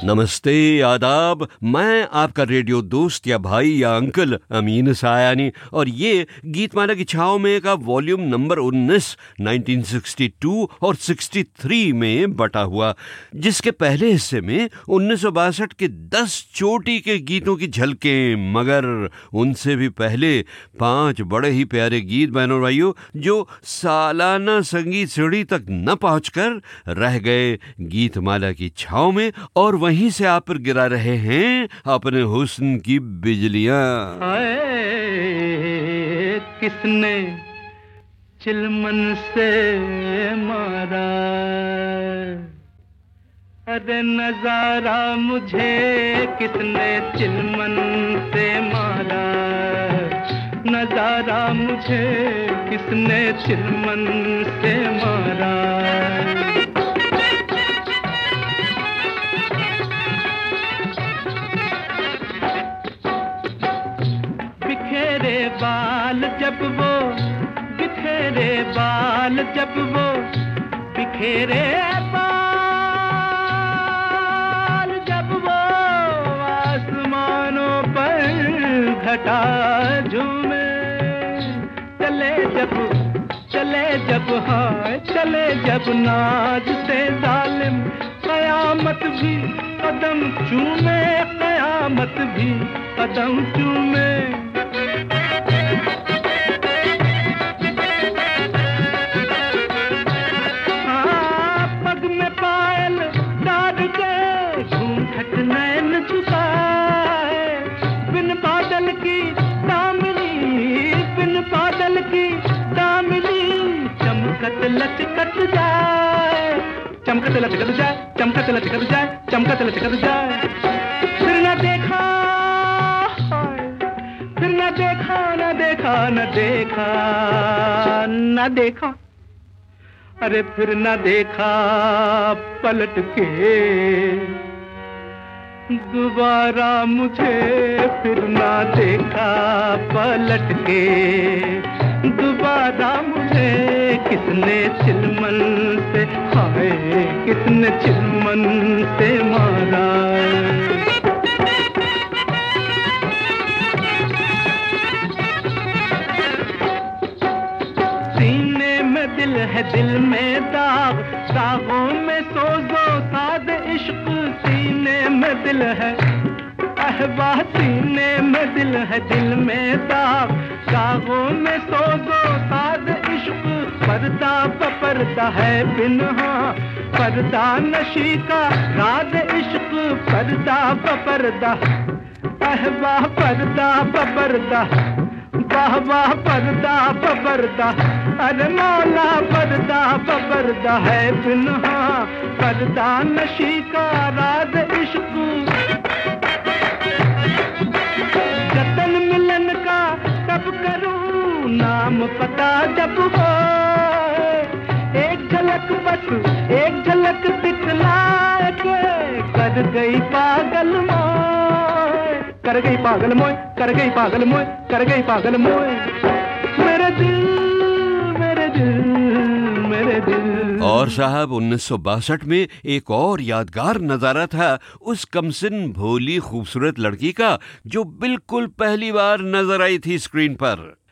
नमस्ते, आदाब। मैं आपका रेडियो दोस्त या भाई या अंकल अमीन सायानी, और ये गीतमाला की छाव में का वॉल्यूम नंबर 19 1962 और 63 में बटा हुआ, जिसके पहले हिस्से में 1962 के 10 चोटी के गीतों की झलकें, मगर उनसे भी पहले 5 बड़े ही प्यारे गीत बहनों भाइयों जो सालाना संगीत सीढ़ी तक न पहुंचकर रह गए गीतमाला की छाव में, और वहीं से आप पर गिरा रहे हैं अपने हुस्न की बिजलियां। किसने चिलमन से मारा, अरे नजारा मुझे किसने चिलमन से मारा, नजारा मुझे किसने चिलमन से मारा। बिखेरे बाल जब वो, बिखेरे बाल जब वो, बिखेरे बाल जब वो आसमानों पर घटा झूमे, चले जब हाँ चले जब नाज से जालिम, कयामत भी कदम चूमे, कयामत भी कदम चूमे। पग में पायल डाल के घूंघट नैन झुकाए, बिन बादल की दामिनी, बिन बादल की दामिनी चमकत लचकत जाए, चमकत लचकत जाए, चमकत लचकत जाए, चमकत लचकत जाए। फिर न देखा, फिर न देखा, न देखा, न देखा, न देखा, अरे फिर न देखा पलट के दोबारा मुझे, फिर न देखा पलट के दोबारा मुझे, किसने चिलमन से, हाय किसने चिलमन से मारा। सीने में दिल है, दिल में दाग, दागों में सोजो साद इश्क, सीने में दिल है अहबा, सीने में दिल है, दिल में दाग, दागों में सोजो साद इश्क, पर्दा पर्दा है बिन्हा, पर्दा नशी का राज इश्क, पर्दा पर्दा अहबा, पर्दा पर्दा वाह वाह, पर्दा पर्दा, अरे मौला पर्दा पर्दा है बिन्हा, पर्दा नशी का राज इश्क। जतन मिलन का तब करूं, नाम पता जब हो, एक झलक बस, एक झलक दिखला के कर गई पागल मोय, कर गई पागल मोय, कर गई पागल मोय, कर गई पागल मोय। मेरे दिल, मेरे दिल, मेरे दिल। और साहब 1962 में एक और यादगार नजारा था उस कमसिन भोली खूबसूरत लड़की का, जो बिल्कुल पहली बार नजर आई थी स्क्रीन पर।